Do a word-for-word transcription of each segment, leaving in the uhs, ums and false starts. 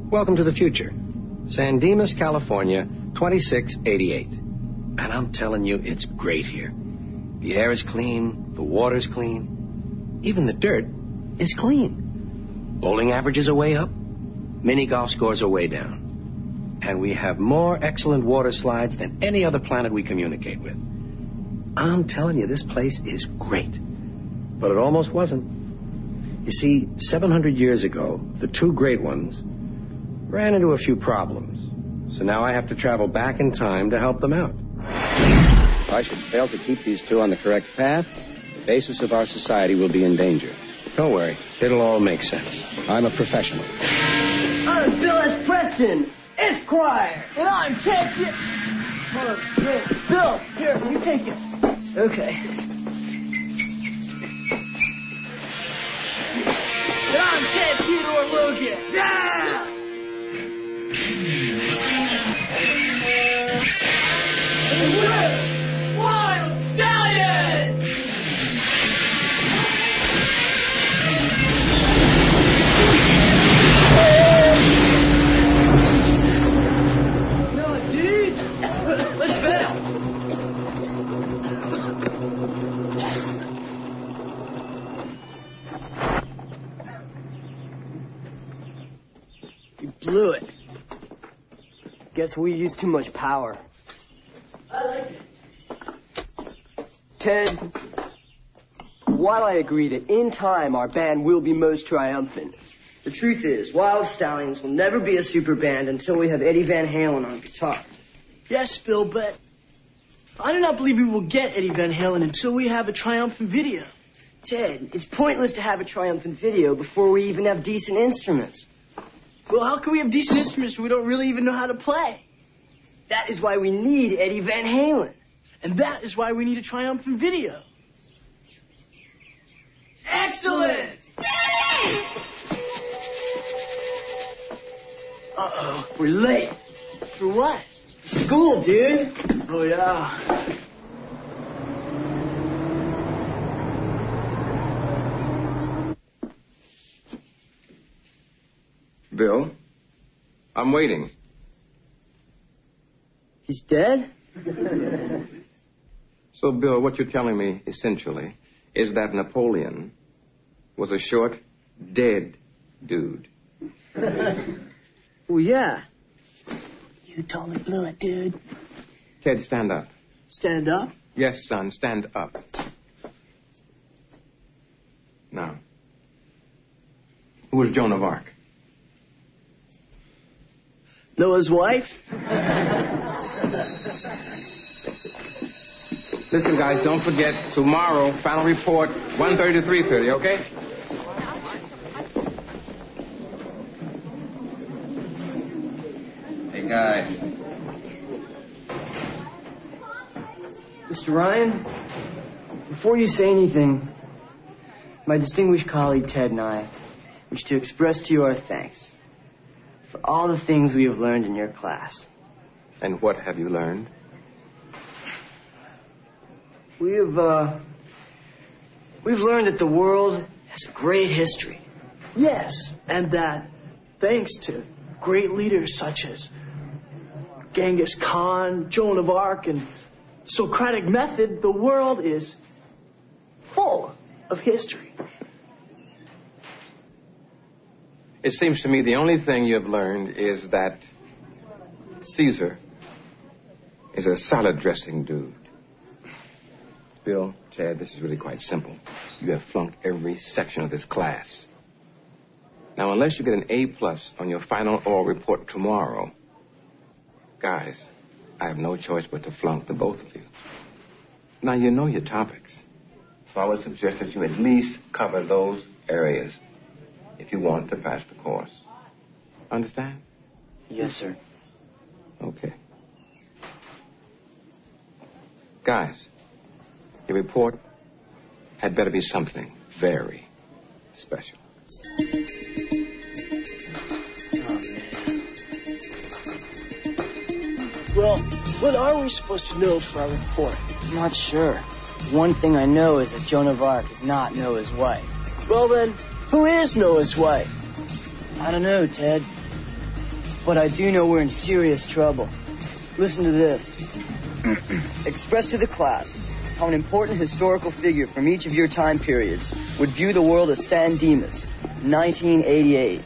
Welcome to the future. San Dimas, California, twenty-six eighty-eight. And I'm telling you, it's great here. The air is clean, the water's clean, even the dirt is clean. Bowling averages are way up, mini golf scores are way down. And we have more excellent water slides than any other planet we communicate with. I'm telling you, this place is great. But it almost wasn't. You see, seven hundred years ago, the two great ones ran into a few problems. So now I have to travel back in time to help them out. If I should fail to keep these two on the correct path, the basis of our society will be in danger. Don't worry, it'll all make sense. I'm a professional. I'm Bill S. Preston, Esquire. And I'm Ted... Oh, great. Bill, here, you take it. Okay. And I'm Ted Theodore Logan. Yeah! We're Wild Stallions! No, dude. Let's bet. You blew it. Guess we used too much power. I like it. Ted, while I agree that in time our band will be most triumphant, the truth is Wild Stallions will never be a super band until we have Eddie Van Halen on guitar. Yes, Bill, but I do not believe we will get Eddie Van Halen until we have a triumphant video. Ted, it's pointless to have a triumphant video before we even have decent instruments. Well, how can we have decent instruments if we don't really even know how to play? That is why we need Eddie Van Halen. And that is why we need a triumphant video. Excellent! Uh-oh, we're late. For what? For school, dude. Oh, yeah. Bill, I'm waiting. He's dead? So, Bill, what you're telling me, essentially, is that Napoleon was a short, dead dude. Well, yeah. You totally blew it, dude. Ted, stand up. Stand up? Yes, son, stand up. Now, who was Joan of Arc? Noah's wife? Listen, guys, don't forget, tomorrow, final report, one thirty to three thirty, okay? Hey, guys. Mister Ryan, before you say anything, my distinguished colleague Ted and I wish to express to you our thanks for all the things we have learned in your class. And what have you learned? We have, uh, we've learned that the world has a great history. Yes, and that thanks to great leaders such as Genghis Khan, Joan of Arc, and Socratic method, the world is full of history. It seems to me the only thing you have learned is that Caesar is a salad dressing dude. Bill, Ted, this is really quite simple. You have flunked every section of this class. Now, unless you get an A plus on your final oral report tomorrow, guys, I have no choice but to flunk the both of you. Now, you know your topics, so I would suggest that you at least cover those areas if you want to pass the course. Understand? Yes, sir. Okay. Guys, your report had better be something very special. Oh, man. Well, what are we supposed to know for our report? I'm not sure. One thing I know is that Joan of Arc is not Noah's wife. Well, then, who is Noah's wife? I don't know, Ted. But I do know we're in serious trouble. Listen to this. Express to the class how an important historical figure from each of your time periods would view the world as San Dimas, nineteen eighty-eight.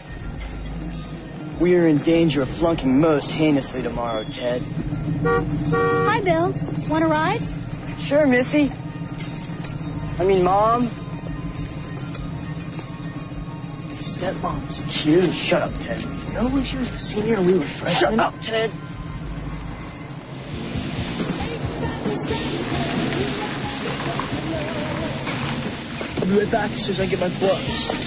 We are in danger of flunking most heinously tomorrow, Ted. Hi, Bill. Want a ride? Sure, Missy. I mean, Mom. Stepmom's cute. Shut up, Ted. You know when she was a senior and we were freshmen? Shut up, Ted. I'll be right back as soon as I get my books.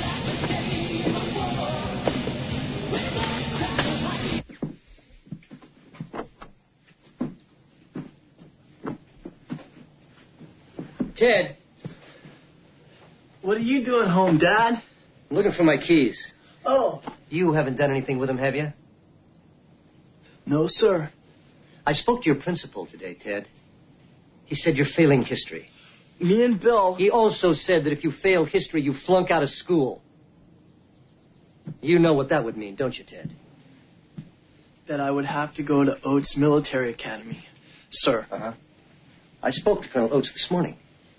Ted. What are you doing home, Dad? I'm looking for my keys. Oh. You haven't done anything with them, have you? No, sir. I spoke to your principal today, Ted. He said you're failing history. Me and Bill... He also said that if you fail history, you flunk out of school. You know what that would mean, don't you, Ted? That I would have to go to Oates Military Academy, sir. Uh-huh. I spoke to Colonel Oates this morning.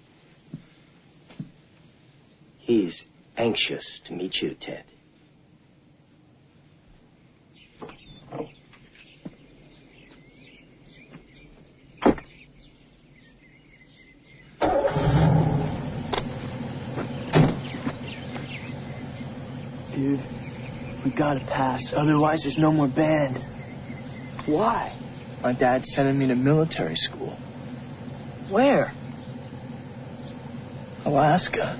He's anxious to meet you, Ted. Dude, we gotta pass. Otherwise, there's no more band. Why? My dad's sending me to military school. Where? Alaska.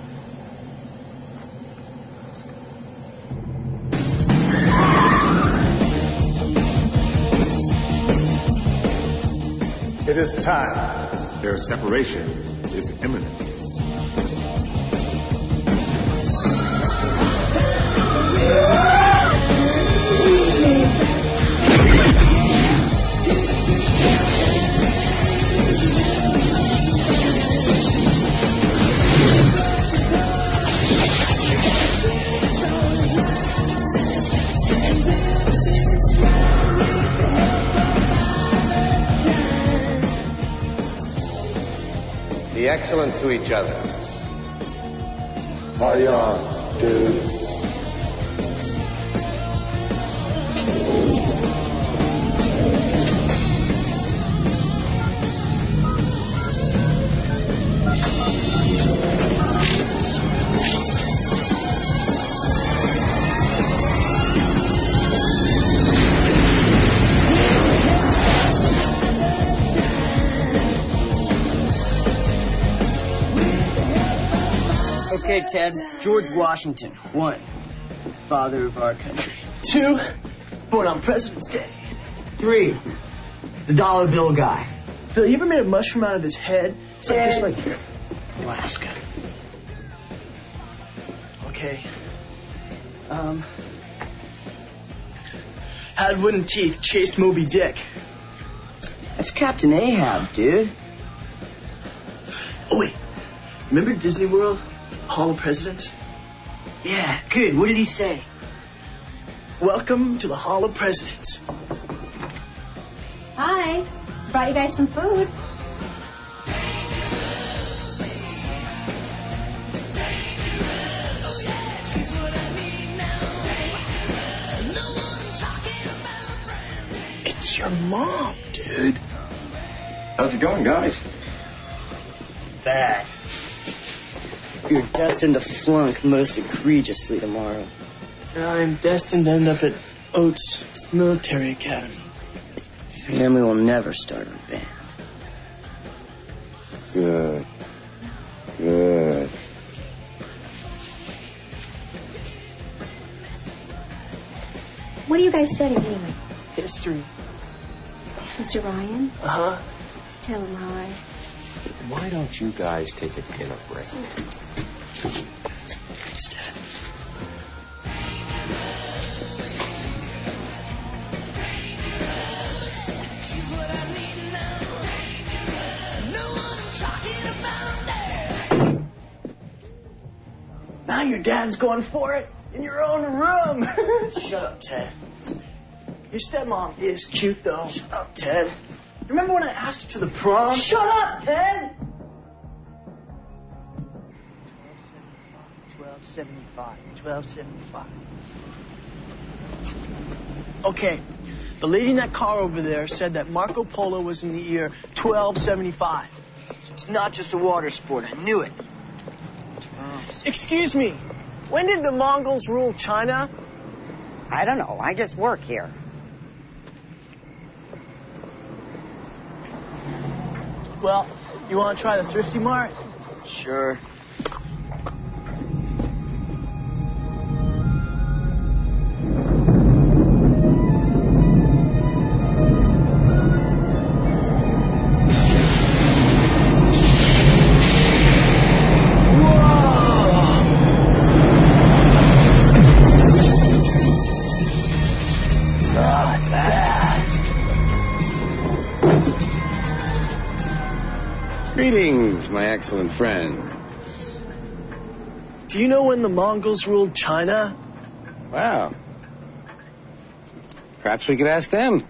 It is time. Their separation is imminent. Be excellent to each other. Party on, dude. Okay, Ted. George Washington. One, father of our country. Two, born on President's Day. Three, the dollar bill guy. Bill, you ever made a mushroom out of his head? It's like this, like Alaska. Okay. Um. Had wooden teeth, chased Moby Dick. That's Captain Ahab, dude. Oh, wait. Remember Disney World? Hall of Presidents? Yeah, good. What did he say? Welcome to the Hall of Presidents. Hi. Brought you guys some food. It's your mom, dude. How's it going, guys? Bad. You're destined to flunk most egregiously tomorrow. I'm destined to end up at Oates Military Academy. And then we will never start a band. Good. Good. What are you guys studying anyway? History. Mister Ryan? Uh-huh. Tell him how I... Why don't you guys take a dinner break? Thanks, Dad. Now your dad's going for it in your own room. Shut up, Ted. Your stepmom is cute, though. Shut up, Ted. Remember when I asked her to the prom? Shut up, Ted! twelve seventy-five. twelve seventy-five. Okay. The lady in that car over there said that Marco Polo was in the year twelve seventy-five. It's not just a water sport. I knew it. Excuse me. When did the Mongols rule China? I don't know. I just work here. Well, you want to try the Thrifty Mart? Sure. Greetings, my excellent friend. Do you know when the Mongols ruled China? Wow. Perhaps we could ask them.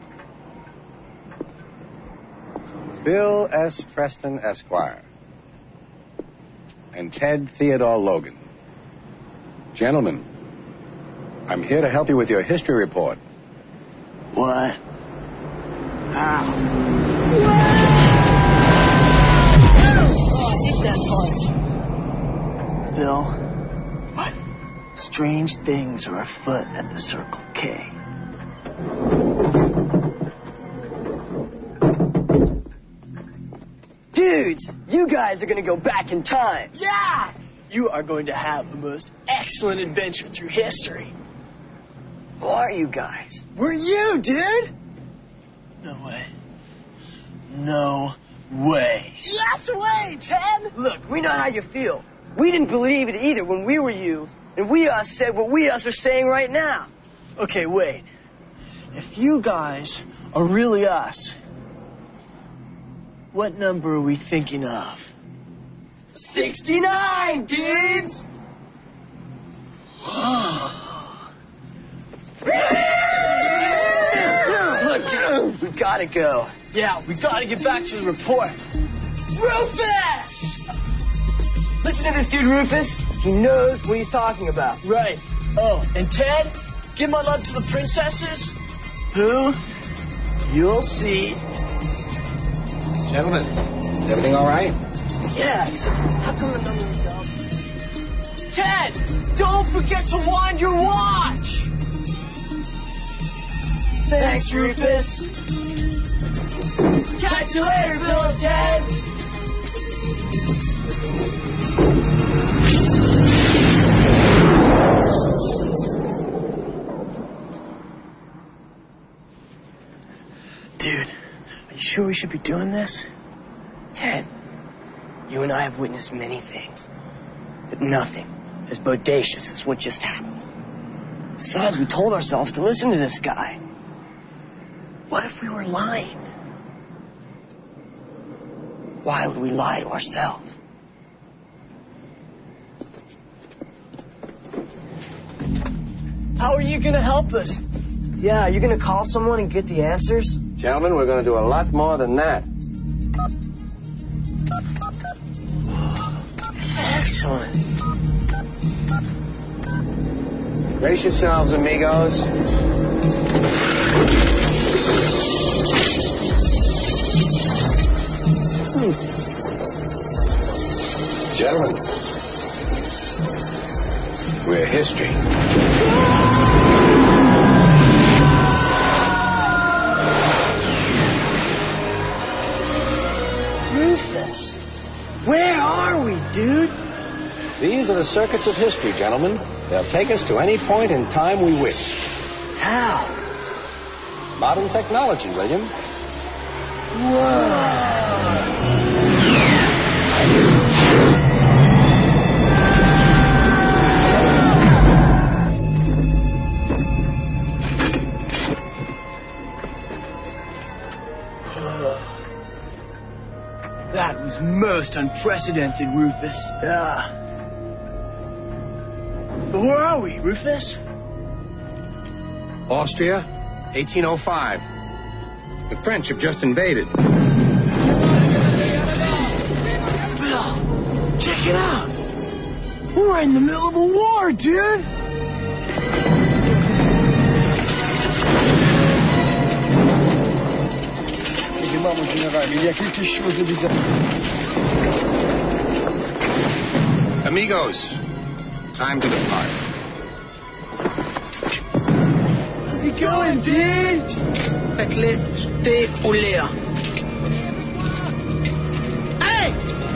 Bill S. Preston, Esquire. And Ted Theodore Logan. Gentlemen, I'm here to help you with your history report. What? Ow. That part. Bill. What? Strange things are afoot at the Circle K. Dudes, you guys are gonna go back in time. Yeah! You are going to have the most excellent adventure through history. Who are you guys? We're you, dude! No way. No way. Yes way, Ted! Look, we know how you feel. We didn't believe it either when we were you, and we us said what we us are saying right now. Okay, wait. If you guys are really us, what number are we thinking of? sixty-nine, dudes! Look, we gotta go. Yeah, we gotta get back to the report. Rufus! Listen to this dude, Rufus. He knows what he's talking about. Right. Oh, and Ted, give my love to the princesses. Who? You'll see. Gentlemen, is everything all right? Yeah, except how come the number is up? Ted, don't forget to wind your watch. Thanks, Rufus. Catch you later, Bill and Ted. Dude, are you sure we should be doing this? Ted, you and I have witnessed many things, but nothing as bodacious as what just happened. Besides, we told ourselves to listen to this guy. What if we were lying? Why would we lie to ourselves? How are you gonna help us? Yeah, you're gonna call someone and get the answers? Gentlemen, we're going to do a lot more than that. Excellent. Brace yourselves, amigos. Gentlemen, we're history. Rufus, where are we, dude? These are the circuits of history, gentlemen. They'll take us to any point in time we wish. How? Modern technology, William. Whoa. That was most unprecedented, Rufus. Yeah. But where are we, Rufus? Austria, eighteen oh five. The French have just invaded. Bill, check it out. We're in the middle of a war, dude. Amigos, time to depart. How's it going, dude? Faites-les dérouler. Hey!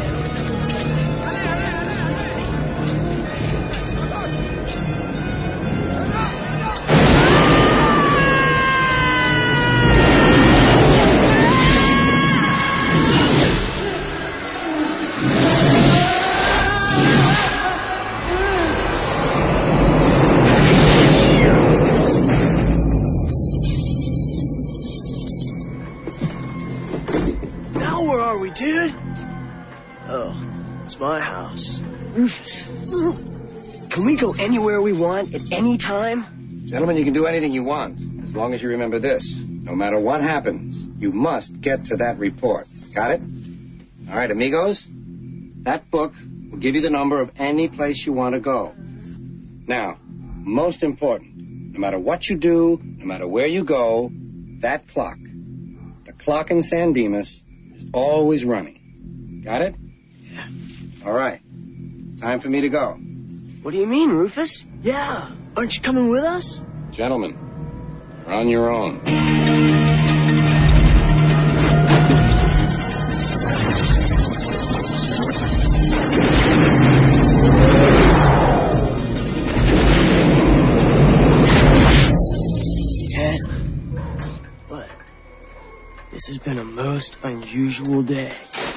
Dude? Oh, it's my house. Rufus, can we go anywhere we want at any time? Gentlemen, you can do anything you want, as long as you remember this. No matter what happens, you must get to that report. Got it? All right, amigos, that book will give you the number of any place you want to go. Now, most important, no matter what you do, no matter where you go, that clock, the clock in San Dimas, always running. Got it? Yeah. All right. Time for me to go. What do you mean, Rufus? Yeah. Aren't you coming with us? Gentlemen, you're on your own. Ted, what? This has been a most unusual day.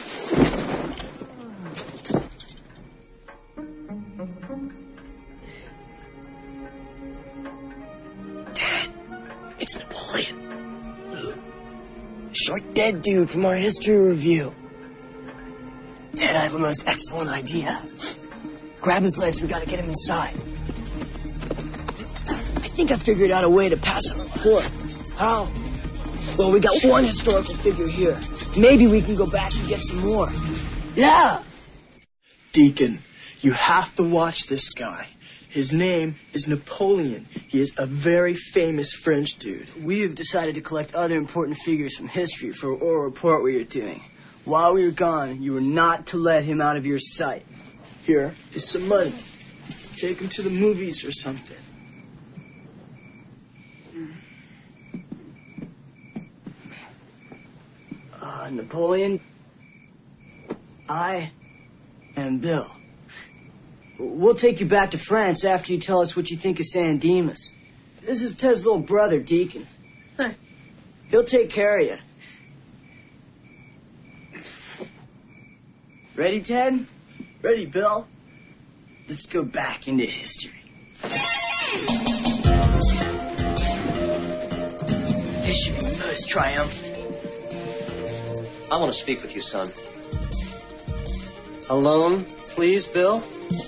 Dad, it's Napoleon. The short dead dude from our history review. Dad, I have a most excellent idea. Grab his legs, we gotta get him inside. I think I figured out a way to pass on a report. How? Well, we got one historical figure here. Maybe we can go back and get some more. Yeah! Deacon, you have to watch this guy. His name is Napoleon. He is a very famous French dude. We have decided to collect other important figures from history for an oral report we are doing. While we were gone, you were not to let him out of your sight. Here is some money. Take him to the movies or something. Uh, Napoleon, I am Bill. We'll take you back to France after you tell us what you think of San Dimas. This is Ted's little brother, Deacon. Huh. He'll take care of you. Ready, Ted? Ready, Bill? Let's go back into history. This should be most triumphant. I want to speak with you, son. Alone, please, Bill?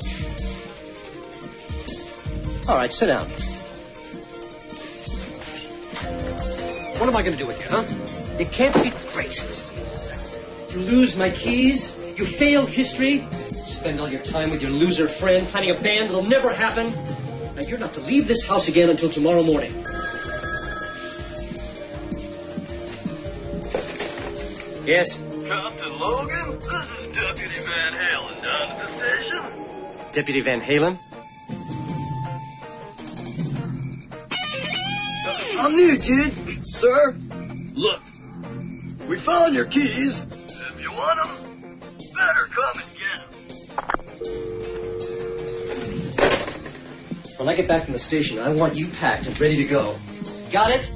All right, sit down. What am I going to do with you, huh? You can't be great. You lose my keys. You failed history. Spend all your time with your loser friend planning a band that'll never happen. Now, you're not to leave this house again until tomorrow morning. Yes? Captain Logan, this is Deputy Van Halen down at the station. Deputy Van Halen? I'm new, dude. Sir? Look, we found your keys. If you want them, better come and get them. When I get back from the station, I want you packed and ready to go. Got it?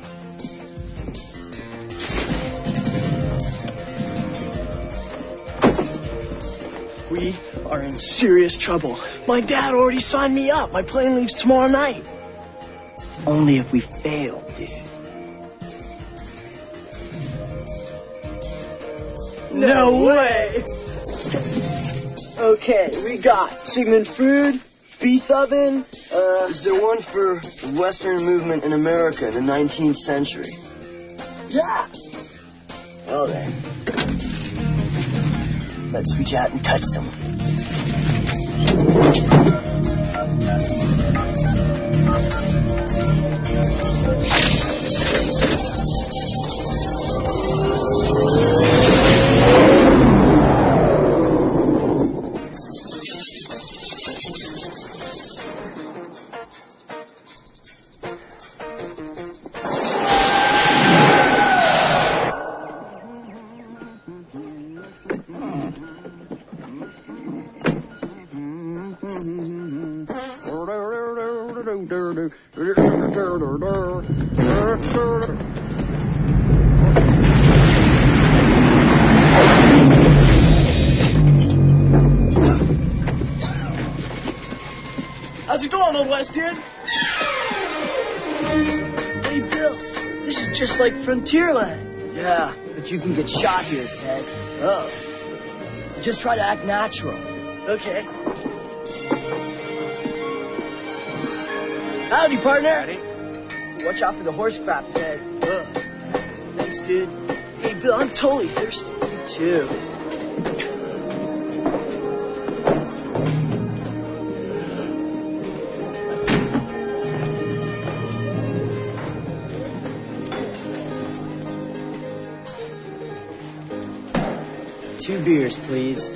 We are in serious trouble. My dad already signed me up. My plane leaves tomorrow night. Only if we fail, dude. No way! Okay, we got Sigmund Freud, Beethoven, Uh, is there one for the Western movement in America in the nineteenth century? Yeah. Well then, let's reach out and touch someone. How's it going, Old West dude? Hey, Bill, this is just like Frontierland. Yeah, but you can get shot here, Ted. Oh. So just try to act natural. Okay. Howdy, partner. Howdy. Watch out for the horse crap, Ted. Oh. Thanks, dude. Hey, Bill, I'm totally thirsty. Me too. Two beers, please.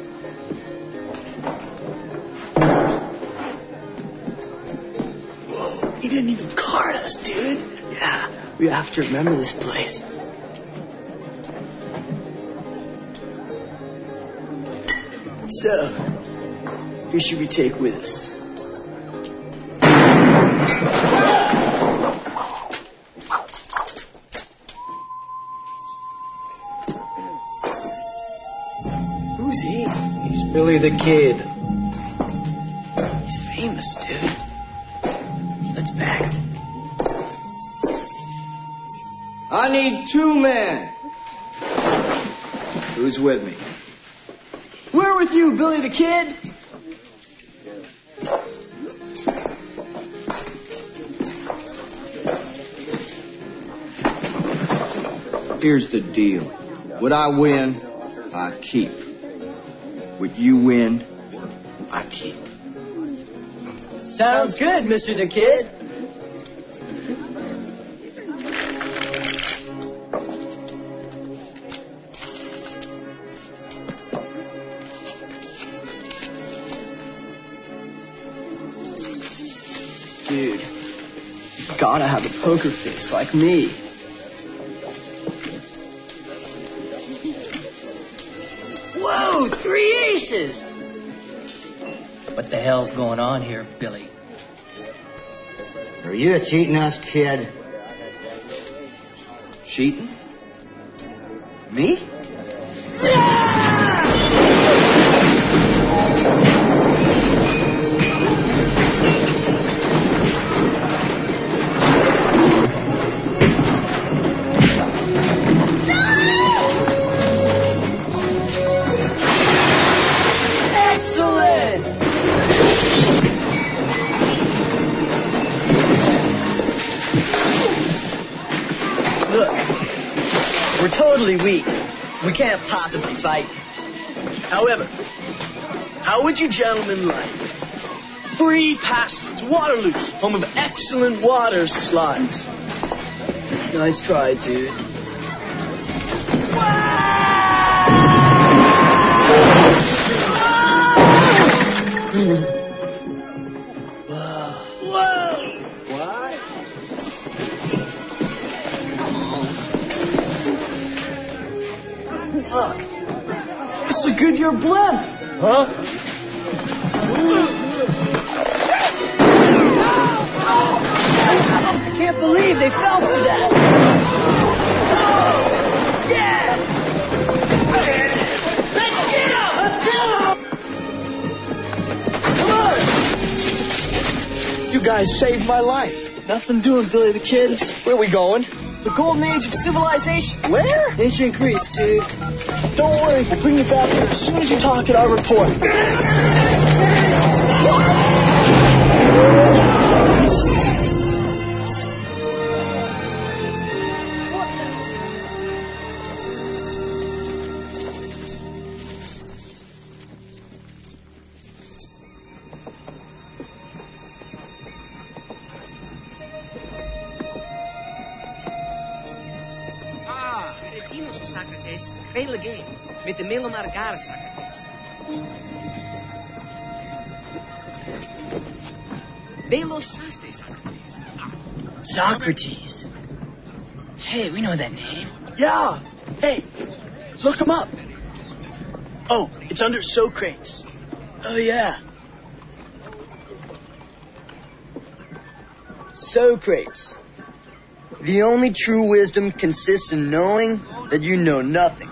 Whoa, he didn't even card us, dude. Yeah, we have to remember this place. So, who should we take with us? Who's he? He's Billy the Kid. He's famous, dude. Let's back him. I need two men. Who's with me? We're with you, Billy the Kid. Here's the deal. What I win, I keep. What you win, I keep. Sounds good, Mister the Kid. Dude, you gotta have a poker face like me. Whoa, three aces! What the hell's going on here, Billy? Are you cheating us, kid? Cheating? Me? Totally weak. We can't possibly fight. However, how would you gentlemen like free passage to Waterloo's, home of excellent water slides? Nice try, dude. Look, it's a Goodyear blimp. Huh? I can't believe they fell for that. Yeah! Let's get him! Let's get him! Come on! You guys saved my life. Nothing doing, Billy the Kid. Where are we going? The golden age of civilization. Where? Ancient Greece, dude. Don't worry, we'll bring you back here as soon as you talk at our report. Heilige, mit dem Milo Margara, Socrates. Velosaste, Socrates. Socrates. Hey, we know that name. Yeah. Hey, look him up. Oh, it's under Socrates. Oh, yeah. Socrates. The only true wisdom consists in knowing that you know nothing.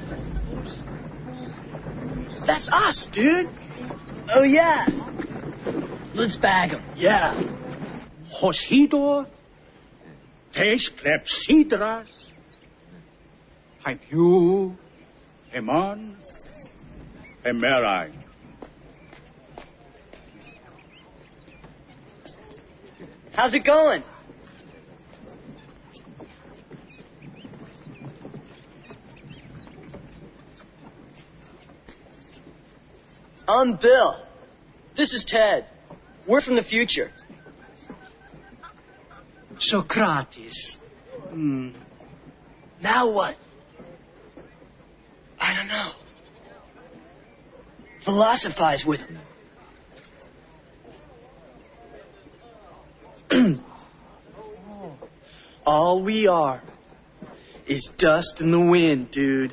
That's us, dude. Oh, yeah. Let's bag him. Yeah. Hosidor, tes clepsydras, hypu, hemon, hemerai. How's it going? I'm Bill. This is Ted. We're from the future. Socrates. Hmm. Now what? I don't know. Philosophize with him. All we are is dust in the wind, dude.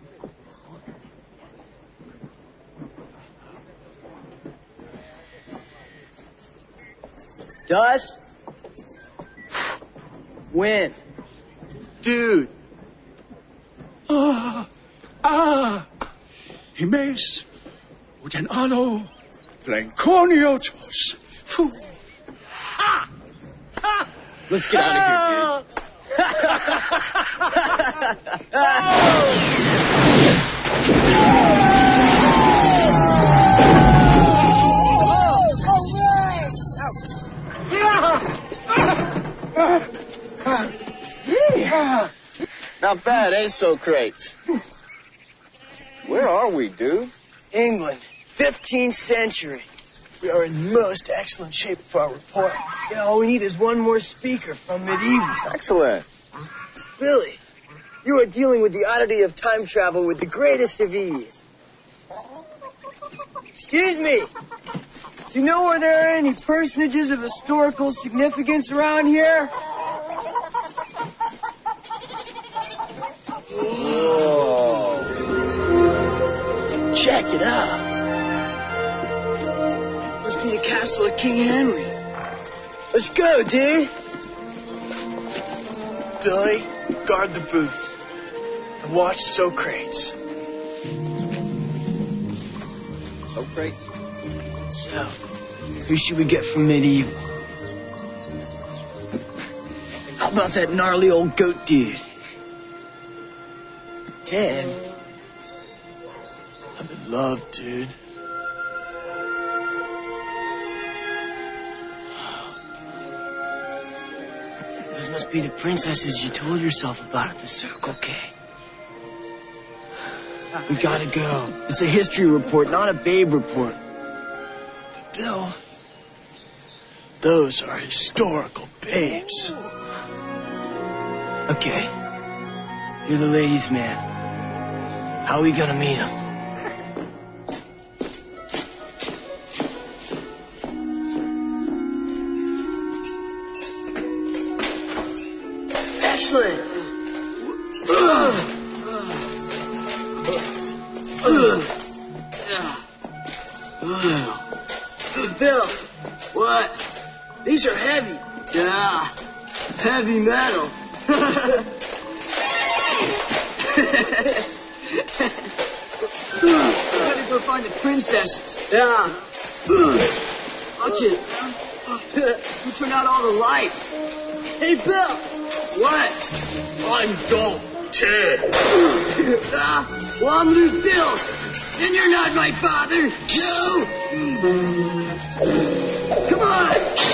Dust? Wind. Dude. Ah, ah, Himes, uten ano, Blanconiotos. Phew. Ha! Ha! Let's get out of here, dude. Not bad, eh, Socrates? Where are we, dude? England, fifteenth century. We are in most excellent shape for our report. Yeah, all we need is one more speaker from medieval. Excellent. Billy, you are dealing with the oddity of time travel with the greatest of ease. Excuse me. Do you know where there are any personages of historical significance around here? Whoa. Check it out. Must be the castle of King Henry. Let's go, dude. Billy, guard the booth. And watch Socrates. Socrates? So, who should we get from medieval? How about that gnarly old goat dude? Ted. I'm in love, dude. Those must be the princesses you told yourself about at the Circle K. We gotta go. It's a history report, not a babe report. But Bill, those are historical babes. Okay, you're the ladies' man. How are we gonna meet him? Excellent. Bill, what? These are heavy. Yeah, heavy metal. Gotta go find the princesses. Yeah. Watch it. You turn out all the lights. Hey, Bill. What? I'm Dom Ted. uh, well, I'm Luke Bill. And you're not my father. No. Come on.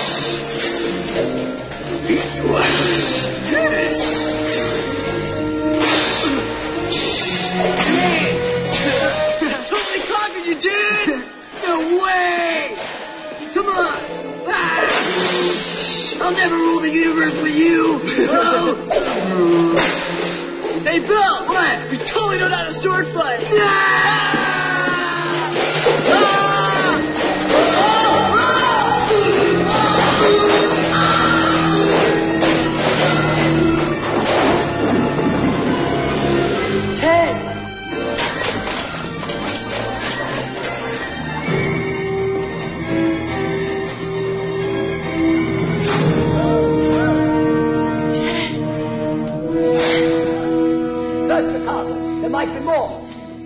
Totally conquered you, dude. No way. Come on. Ah. I'll never rule the universe with you. Oh. Hey, Bill! What? We totally know how to sword fight! Yeah! There might be more.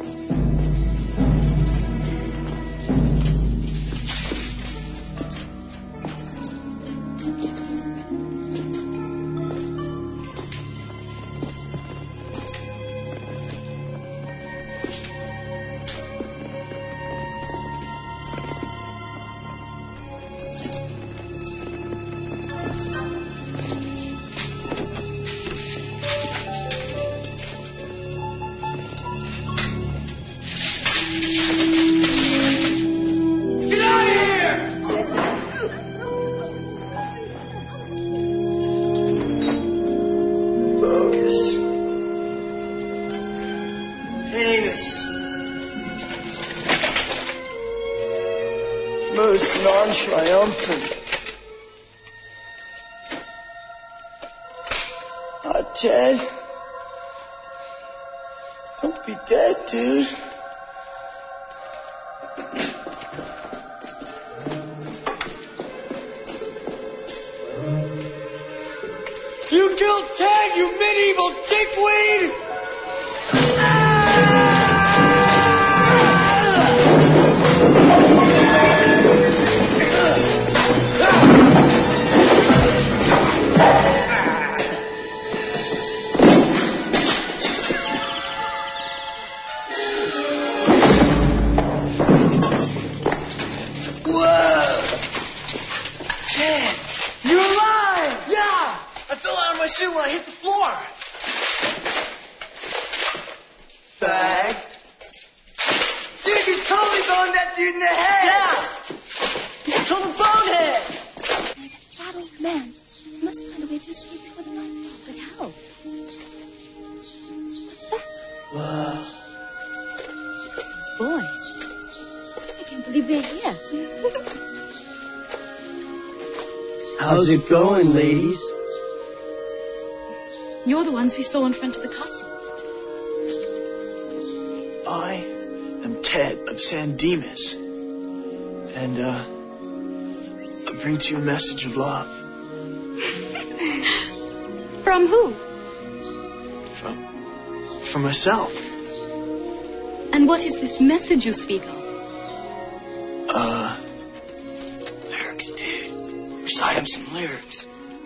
Most non-triumphant. Ah, Ted. Don't be dead, dude. You killed Ted, you medieval dickweed! When I hit the floor. Fag. Dude, you totally boned that dude in the head. Yeah. You total bonehead. Like a fat old man. You must find a way to escape before the night falls. But how? What's that? Wow. Boys. I can't believe they're here. How's it going, ladies? You're the ones we saw in front of the castle. I am Ted of San Dimas. And, uh, I bring to you a message of love. From who? From, from myself. And what is this message you speak of? Uh, lyrics, dude. Recite him some lyrics.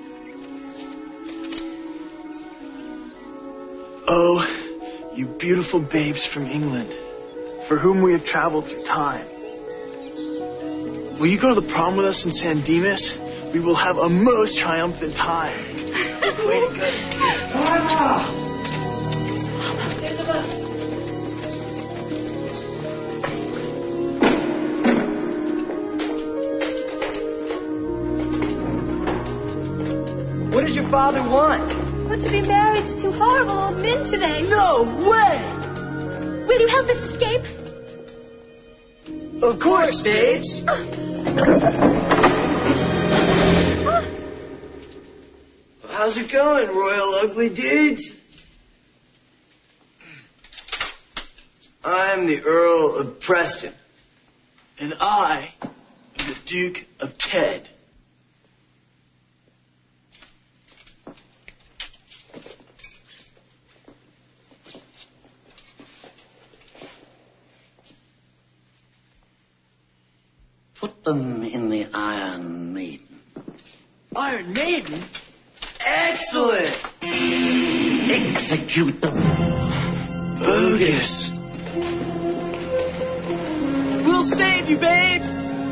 Oh, you beautiful babes from England, for whom we have traveled through time. Will you go to the prom with us in San Dimas? We will have a most triumphant time. Way to go. What does your father want? Want to be married to two horrible old men today. No way! Will you help us escape? Of course, babes. How's it going, Royal Ugly Dudes? I'm the Earl of Preston. And I am the Duke of Ted. Put them in the Iron Maiden. Iron Maiden? Excellent! Execute them. Bogus. We'll save you, babes!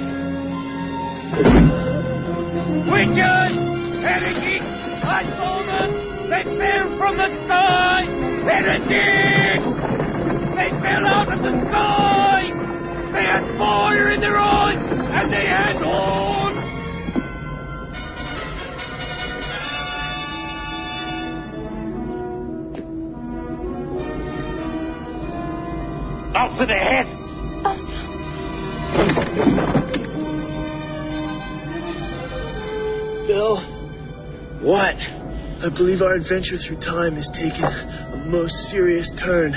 Witches! Heretics! Blasphemers! They fell from the sky! Heretics! They fell out of the sky! They had fire in their eyes! And they had horns! of the head. Bill? What? I believe our adventure through time has taken a most serious turn.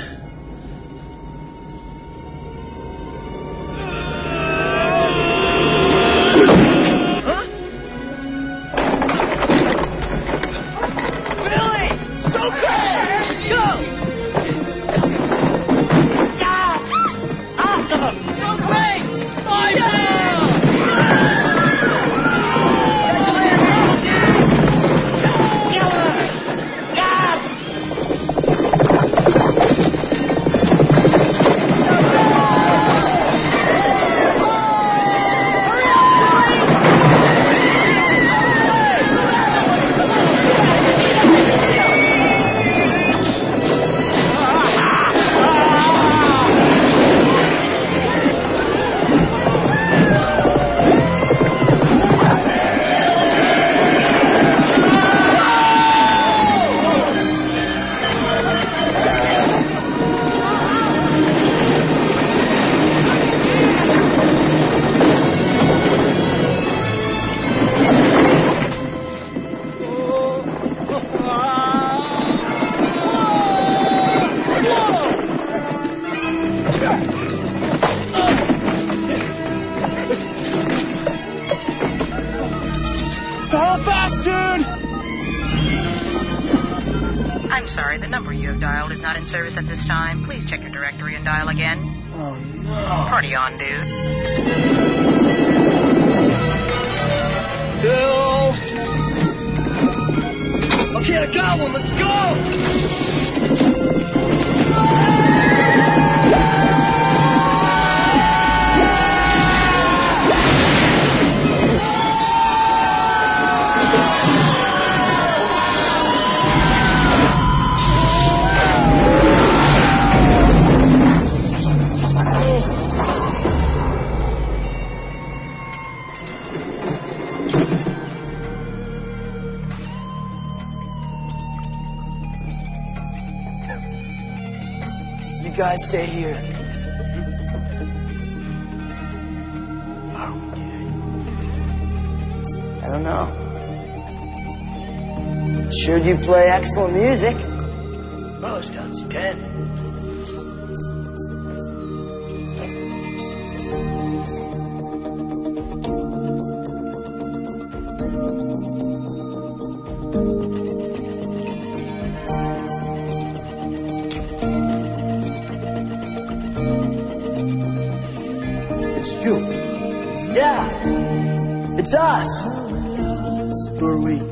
Service at this time. Please check your directory and dial again. Oh, no. Party on, dude. Bill! Okay, I got one. Let's You guys stay here. I don't know. Sure do play excellent music. Most outstanding. It's us. Who are we?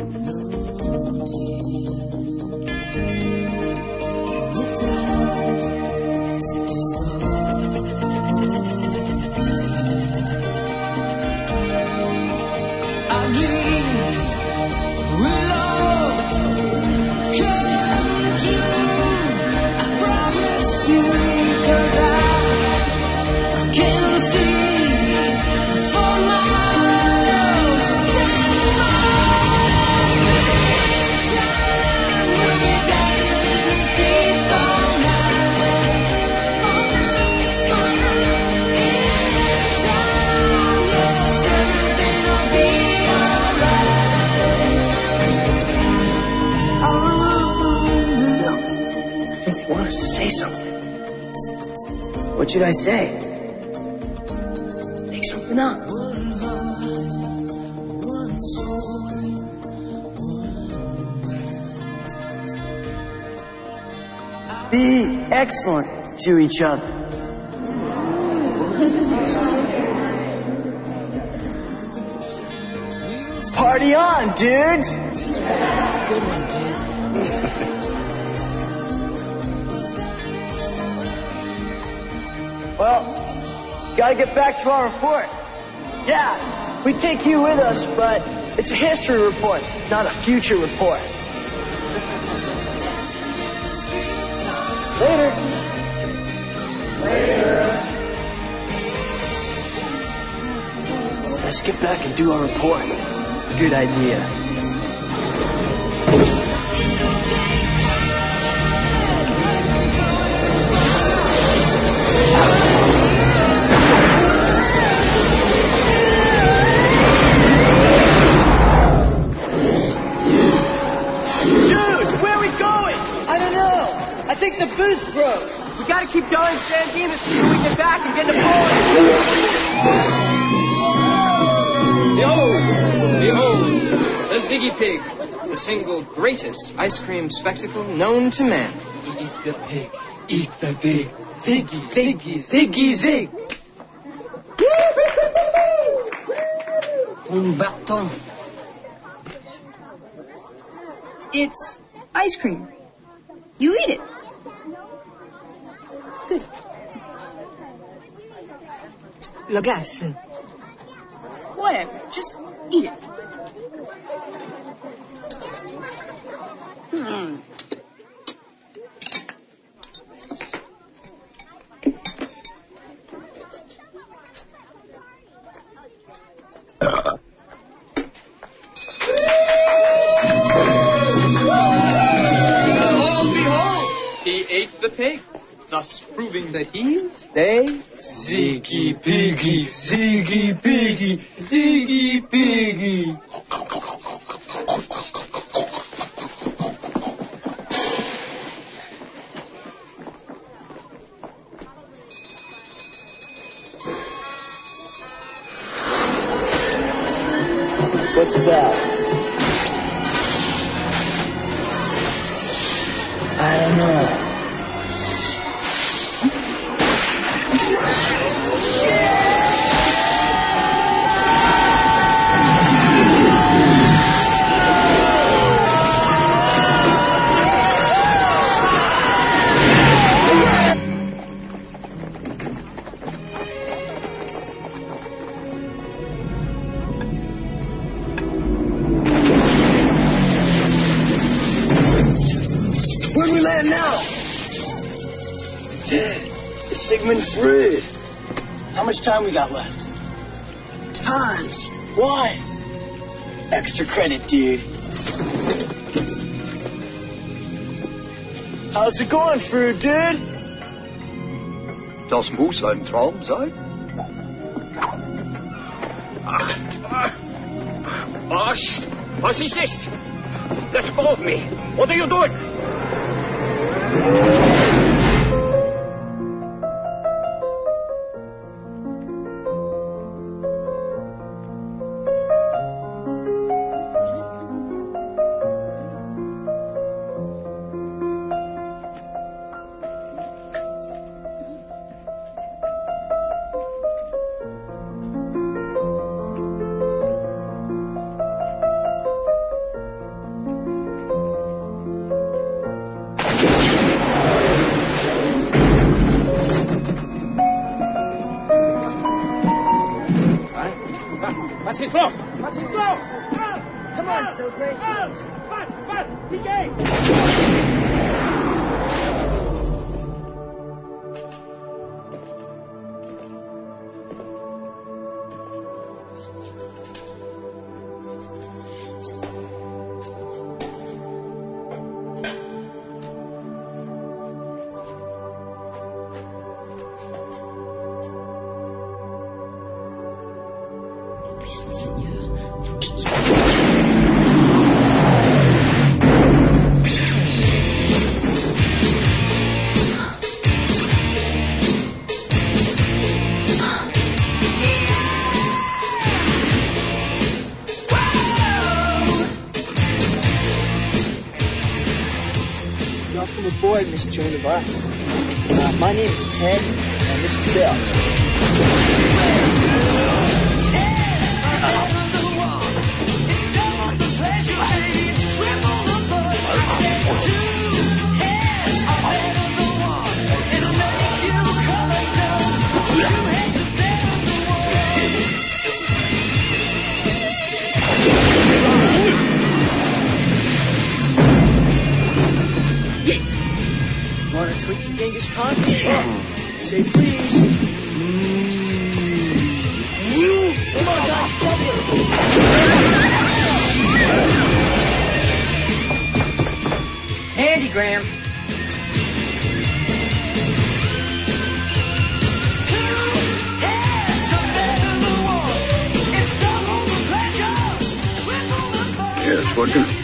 What should I say? Make something up. Be excellent to each other. Party on, dudes! Good one, dude. Well, gotta get back to our report. Yeah, we take you with us, but it's a history report, not a future report. Later. Later. Let's get back and do our report. Good idea. Ah! Bro, we gotta keep going San Dimas until we get back and get Napoleon. Behold! Behold! The Ziggy Pig, the single greatest ice cream spectacle known to man. Eat the pig, eat the pig. Ziggy, Ziggy, Ziggy, Zig. Umberto. It's ice cream. You eat it. It's good. Lo gas. Whatever. Just eat it. Hmm. Behold, behold! He ate the pig, thus proving that he's They? Ziggy Piggy, Ziggy Piggy, Ziggy Piggy. What's that? I don't know. Where do we land now? Dead. It's Sigmund Freud. How much time we got left? Tons. Why? Extra credit, dude. How's it going, Freud, dude? Das muss ein Traum sein. Boss, was ist this? Let go of me. What are you doing? Was ist los? Was ist los? Come on, Socrates. Was? Was? Die geht! Welcome aboard, Miss Joan of Arc. Uh, my name is Ted, and this is Bill. Want to tweak your Genghis Khan? Say please. Come on, guys, jump it. Handy, Graham. Yes, what do?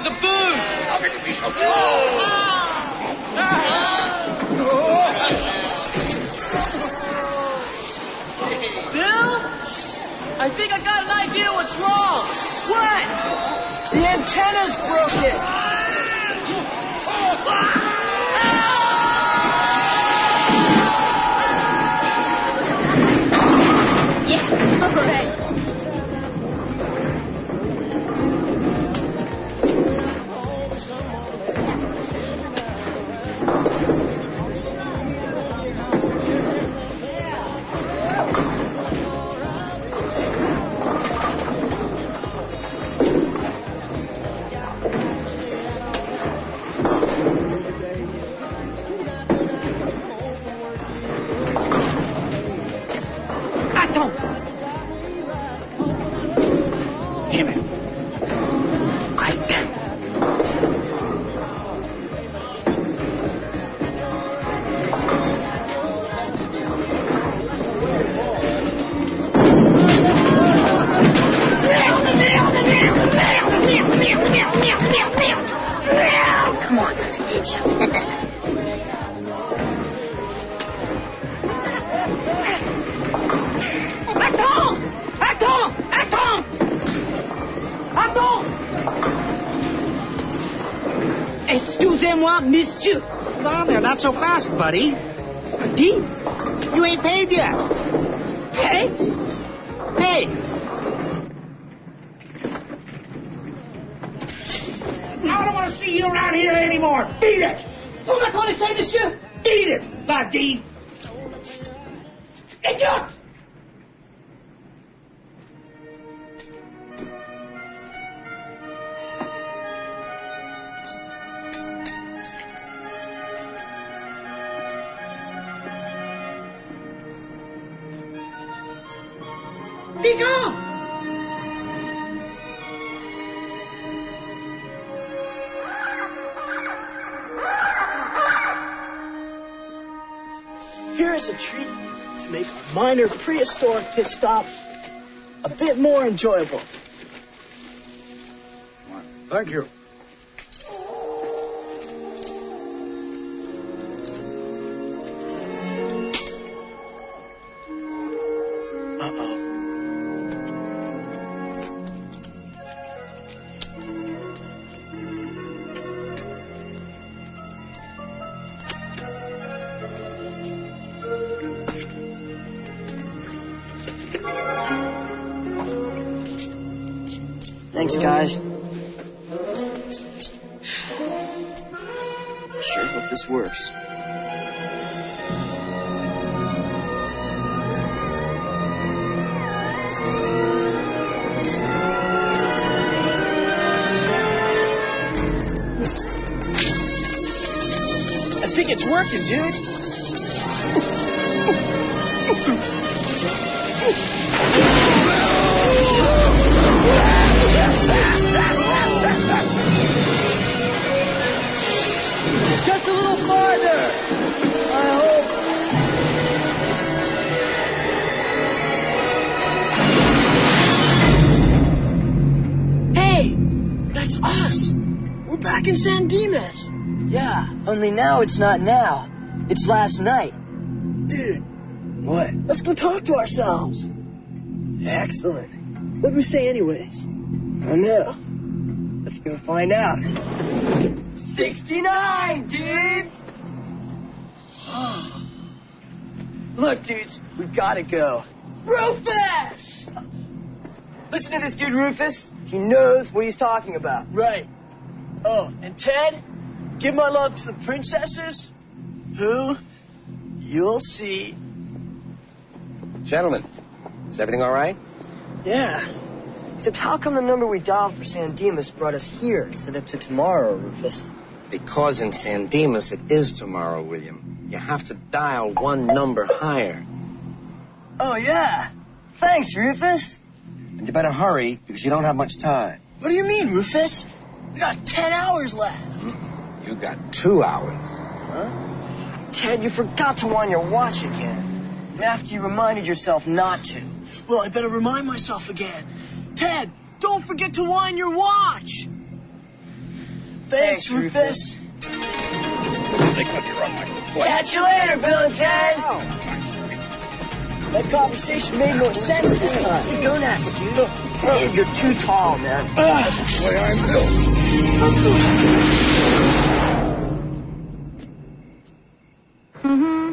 the booze. How can you be so cold? Bill? I think I got an idea what's wrong. What? The antenna's broken. Yeah, all right. Come on, let's ditch him. Attends! Attends! Attends! Attends! Excusez-moi, monsieur. Down there, not so fast, buddy. Dean? You ain't paid yet. Hey? Hey! I don't want to see you around here anymore. Beat it! Vous me connaissez, monsieur? Beat it, buddy! Idiot! Digo! Here is a treat to make a minor prehistoric pit stop a bit more enjoyable. Thank you. Uh-oh. Thanks, guys. Sure hope this works. I think it's working, dude. Just a little farther. I hope. Hey, that's us. We're back in San Dimas. Yeah, only now it's not now. It's last night. Dude, What? let's go talk to ourselves. Excellent. What'd we say anyways? I don't know. Let's go find out. sixty-nine, dudes! Look, dudes, we've got to go. Rufus! Listen to this dude, Rufus. He knows what he's talking about. Right. Oh, and Ted, give my love to the princesses, who you'll see. Gentlemen, is everything all right? Yeah. Except how come the number we dialed for San Dimas brought us here instead of to tomorrow, Rufus? Because in San Dimas it is tomorrow, William. You have to dial one number higher. Oh, yeah. Thanks, Rufus. And you better hurry because you don't have much time. What do you mean, Rufus? We got ten hours left. You got two hours. Huh? Ted, you forgot to wind your watch again. And after you reminded yourself not to. Well, I better remind myself again. Ted, don't forget to wind your watch. Thanks, Rufus. They cut you on my foot. Catch you later, Bill and Ted. That conversation made more sense this time. You're going at it, dude. Hey, you're too tall, man. That's the way I'm built. Mm-hmm.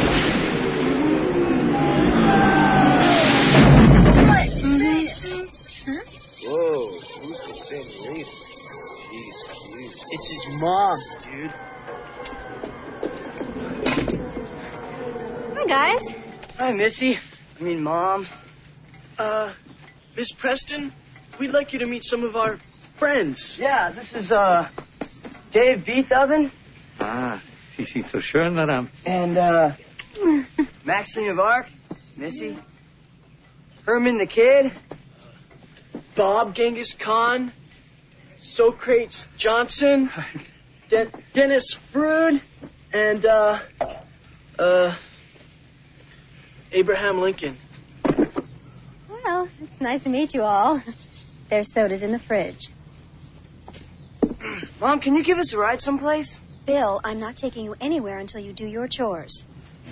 Whoa, who's the senorita? She's cute. It's his mom, dude. Hi, guys. Hi, Missy. I mean, Mom. Uh, Miss Preston, we'd like you to meet some of our friends. Yeah, this is, uh, Dave Beethoven. Ah, Sie sind so schön, Madame. And, uh, Maxine of Arc. Missy. Herman the Kid. Bob Genghis Khan. Socrates Johnson. De- Dennis Frood. And, uh, uh, Abraham Lincoln. Well, it's nice to meet you all. There's sodas in the fridge. Mom, can you give us a ride someplace? Bill, I'm not taking you anywhere until you do your chores.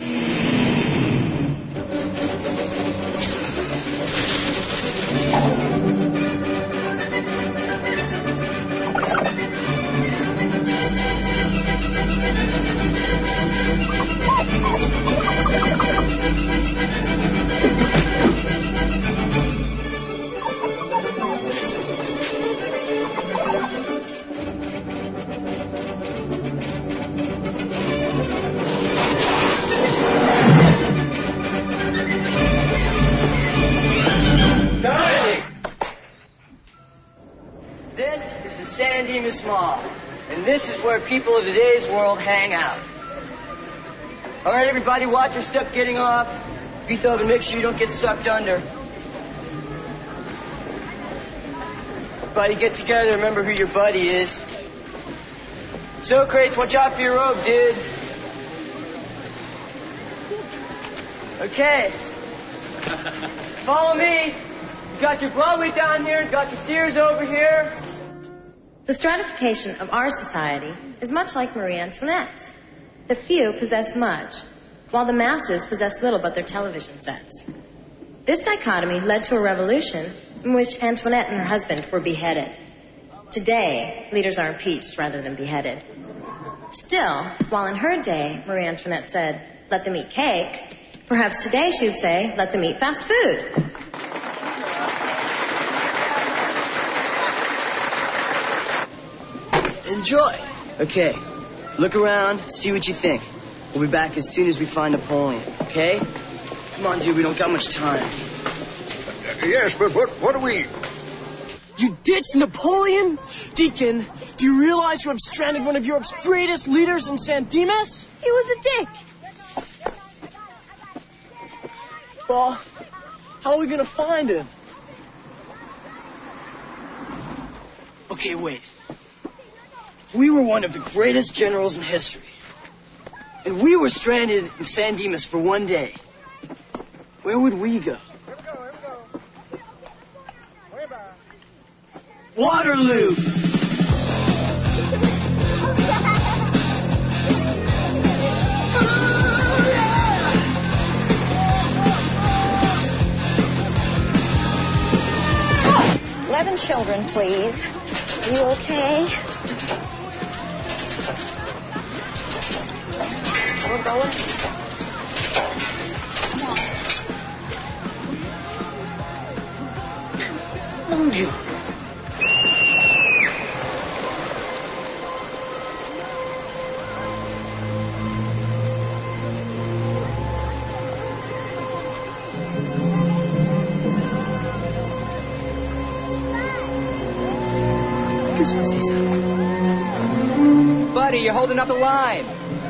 This is the San Dimas Mall, and this is where people of today's world hang out. All right, everybody, watch your step getting off. Beethoven, make sure you don't get sucked under. Everybody get together, remember who your buddy is. Socrates, watch out for your robe, dude. Okay. Follow me. You got your Broadway down here, you got your Sears over here. The stratification of our society is much like Marie Antoinette's. The few possess much, while the masses possess little but their television sets. This dichotomy led to a revolution in which Antoinette and her husband were beheaded. Today, leaders are impeached rather than beheaded. Still, while in her day, Marie Antoinette said, let them eat cake, perhaps today she would say, let them eat fast food. Enjoy. Okay. Look around, see what you think. We'll be back as soon as we find Napoleon, okay? Come on, dude, we don't got much time. Uh, yes, but what, what do we... You ditched Napoleon? Deacon, do you realize you have stranded one of Europe's greatest leaders in San Dimas? He was a dick. Well, how are we going to find him? Okay, wait. We were one of the greatest generals in history. And we were stranded in San Dimas for one day. Where would we go? Waterloo! Eleven children, please. Are you okay? We're going. Found you. Buddy, you're holding up the line.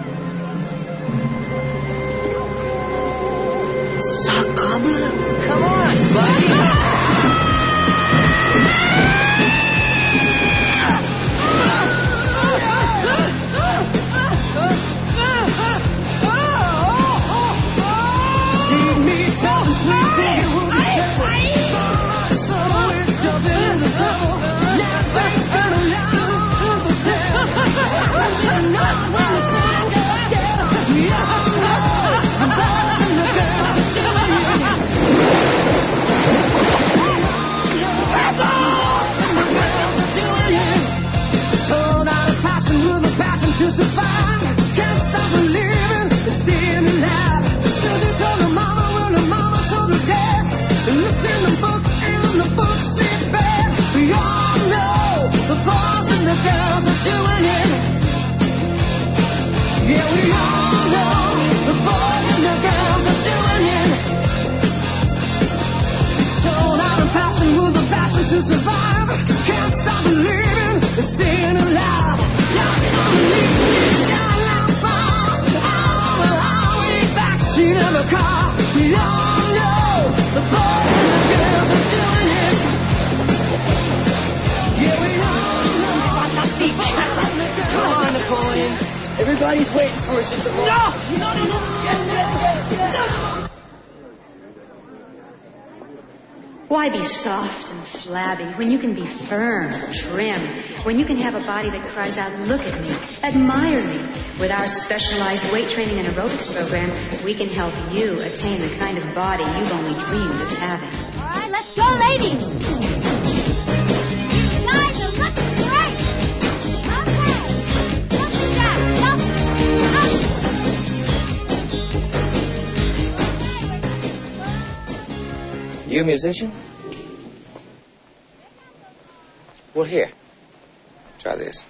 Sacre. Come on, buddy. Everybody's waiting for us at the bar. No! No, no, no! Yes, yes, yes, yes. Why be soft and flabby when you can be firm, trim, when you can have a body that cries out, look at me, admire me? With our specialized weight training and aerobics program, we can help you attain the kind of body you've only dreamed of having. All right, let's go, ladies. Guys are looking great. Okay. Jumping jack, jump, up. You a musician? Well, here. Try this.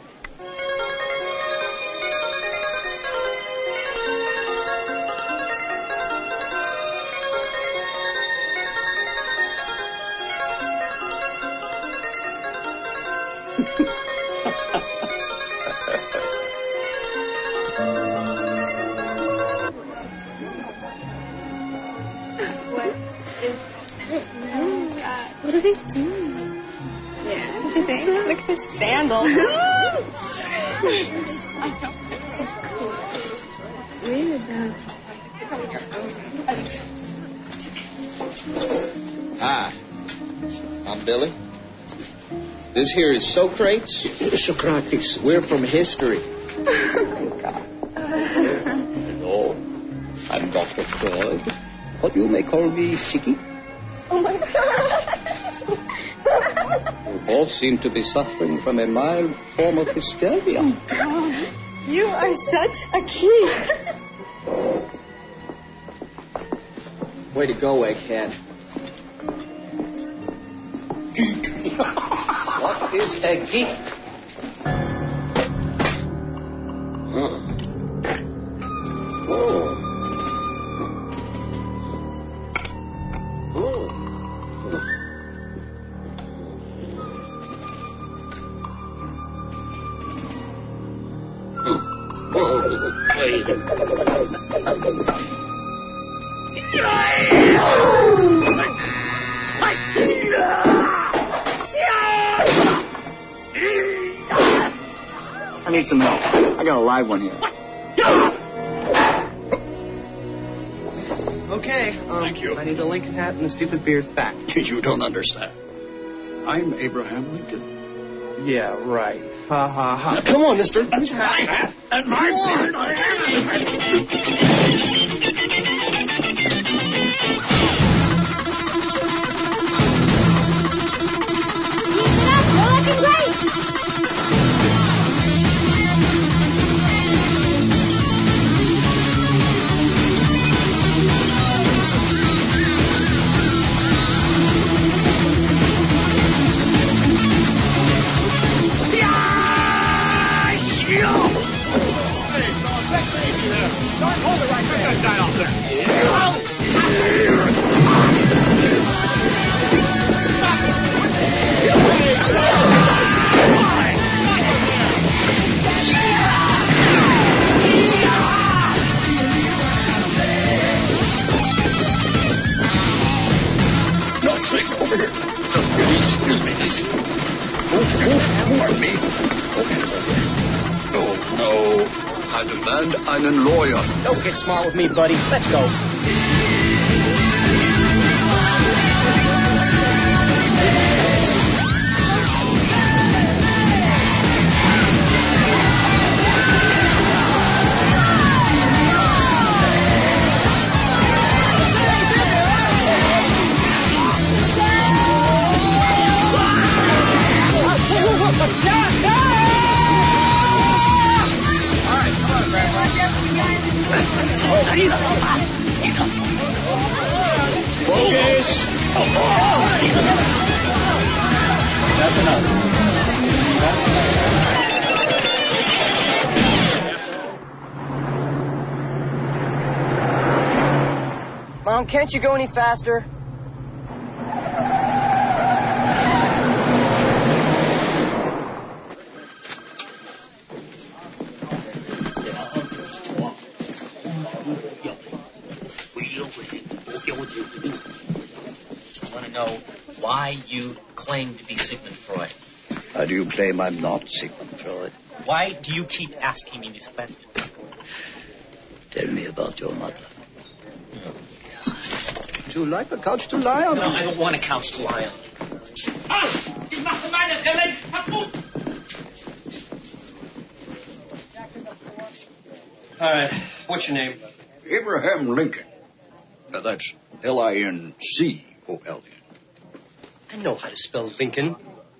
What do they do? Yeah. What do you think? Look at this sandal. Weird though. Hi, I'm Billy. This here is Socrates. Socrates. We're from history. Hello. I'm Doctor Freud. But you may call me Sicky. Oh my God. You both seem to be suffering from a mild form of hysteria. Oh, God. You are such a kid. Way to go, egghead. What is a geek? Huh. Oh. Oh. I need some help. I got a live one here. Okay, um, Thank you. I need the Lincoln hat and the stupid beard back. You don't understand. I'm Abraham Lincoln. Yeah, right. Ha ha ha. Now, come on, mister. My hat and my beard. You're looking great. Einen lawyer. Don't get smart with me, buddy. Let's go. Focus. That's enough. Mom, can't you go any faster? I want to know why you claim to be Sigmund Freud. How do you claim I'm not Sigmund Freud? Why do you keep asking me these questions? Tell me about your mother. Would you like a couch to lie on? No, I don't want a couch to lie on. Ah! Ich mache meine Relle kaputt! All right, what's your name? Abraham Lincoln. Now that's L I N C O L N. I know how to spell Lincoln.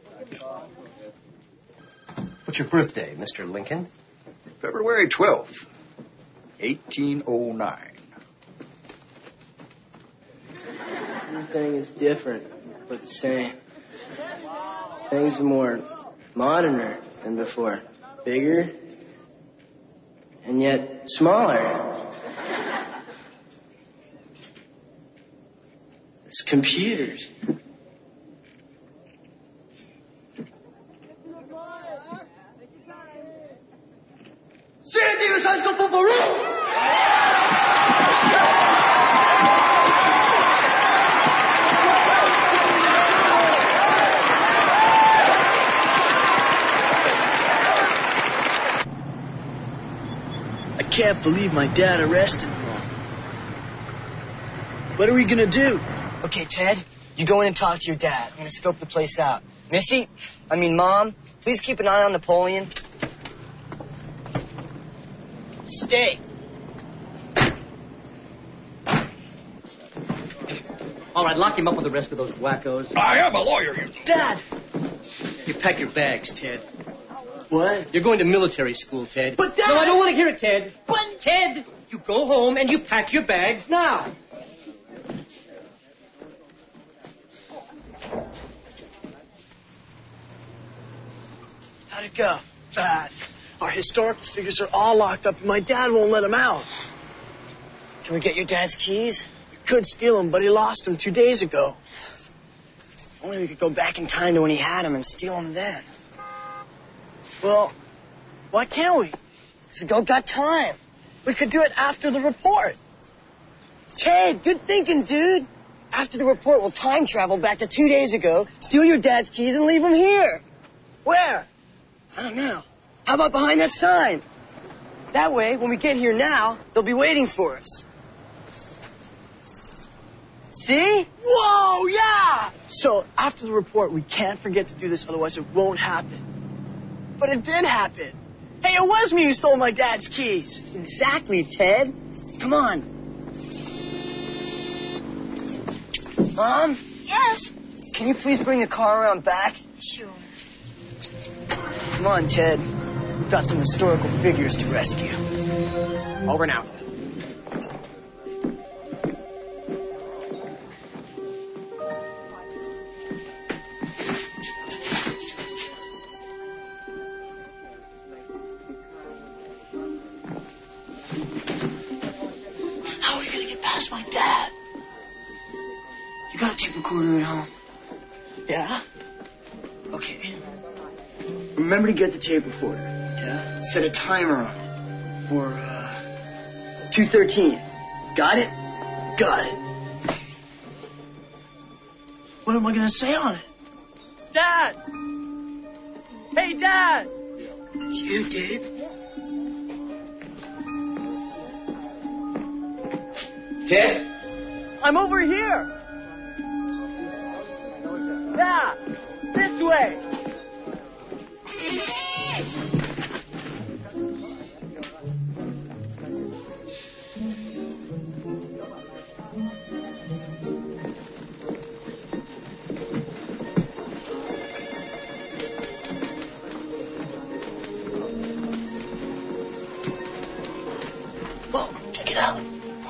What's your birthday, Mister Lincoln? February twelfth, eighteen oh nine. Everything is different, but the same. Things are more moderner than before. Bigger, and yet smaller. It's computers. San Diego High School football room! I can't believe my dad arrested me. What are we gonna do? Okay, Ted, you go in and talk to your dad. I'm gonna scope the place out. Missy, I mean, Mom, please keep an eye on Napoleon. Stay. All right, lock him up with the rest of those wackos. I am a lawyer, you. Dad! You pack your bags, Ted. What? You're going to military school, Ted. But, Dad! No, I don't want to hear it, Ted. But, Ted, you go home and you pack your bags now. How'd it go? Bad. Our historical figures are all locked up, and my dad won't let them out. Can we get your dad's keys? We could steal them, but he lost them two days ago. Only we could go back in time to when he had them and steal them then. Well, why can't we? Because we don't got time. We could do it after the report. Ted, good thinking, dude. After the report, we'll time travel back to two days ago, steal your dad's keys, and leave them here. Where? I don't know. How about behind that sign? That way, when we get here now, they'll be waiting for us. See? Whoa, yeah! So, after the report, we can't forget to do this, otherwise it won't happen. But it did happen. Hey, it was me who stole my dad's keys. Exactly, Ted. Come on. Mom? Yes? Can you please bring the car around back? Sure. Come on, Ted. We've got some historical figures to rescue. Over now. How are we going to get past my dad? You got a tape recorder at home? Yeah? Okay. Remember to get the tape recorder. Yeah? Set a timer on it. For, uh, two thirteen. Got it? Got it. What am I going to say on it? Dad! Hey, Dad! It's you, dude. Ted? I'm over here. Yeah, this way. Whoa, check it out.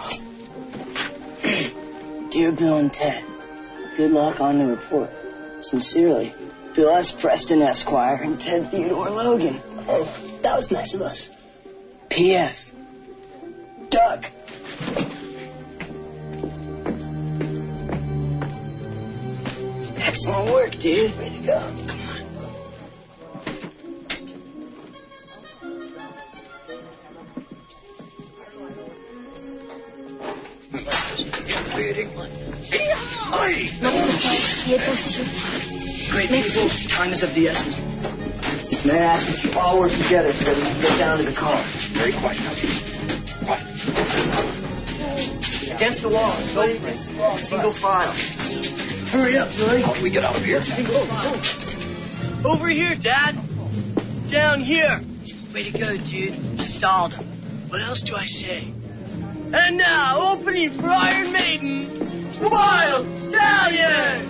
Dear Bill and Ted, good luck on the report. Sincerely, Bill S. Preston, Esquire, and Ted Theodore Logan. Oh, that was nice of us. P S. Duck. Excellent work, dude. Way to go. Come on. Great people, time is of the essence. May I ask that you all work together so that we can get down to the car? Very quiet now. Quiet. Against the wall. Go. Single file. Hurry up, Billy. How do we get out of here? Single file. Over here, Dad. Down here. Way to go, dude. Stalled him. What else do I say? And now, opening for Iron Maiden, Wild Stallion!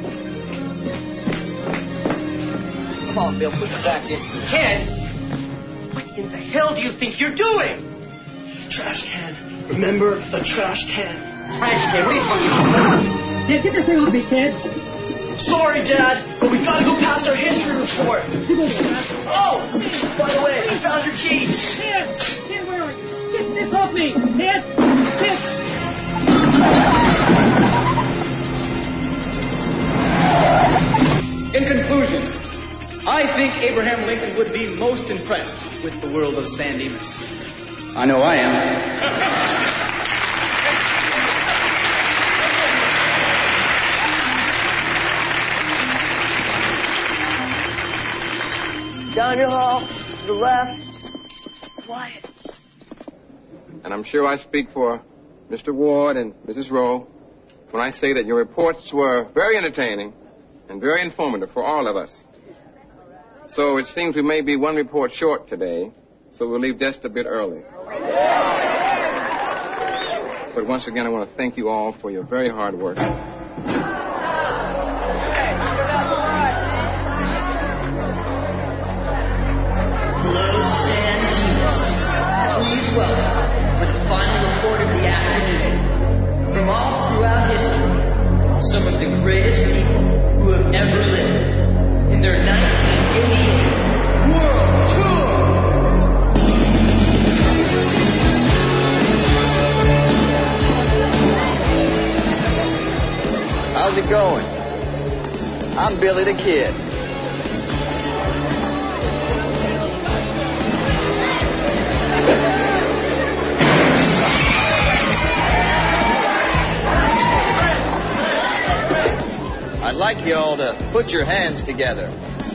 Come on, Bill, put it back in. Ted! What in the hell do you think you're doing? Trash can. Remember the trash can. Trash can? What are you talking about? Ted, get this thing off me, Ted. Sorry, Dad, but we gotta go past our history report. Oh, by the way, I found your keys. Ted, Ted, where are you? Get this off me, Ted. Ted. In conclusion, I think Abraham Lincoln would be most impressed with the world of San Dimas. I know I am. Down your hall, to the left. Quiet. And I'm sure I speak for Mister Ward and Missus Rowe when I say that your reports were very entertaining and very informative for all of us. So it seems we may be one report short today, so we'll leave just a bit early. But once again, I want to thank you all for your very hard work. Hello, San Dimas. Please welcome, for the final report of the afternoon, from all throughout history, some of the greatest people who have ever lived in their nineteen eighty-eight World Tour. How's it going? I'm Billy the Kid. I'd like you all to put your hands together.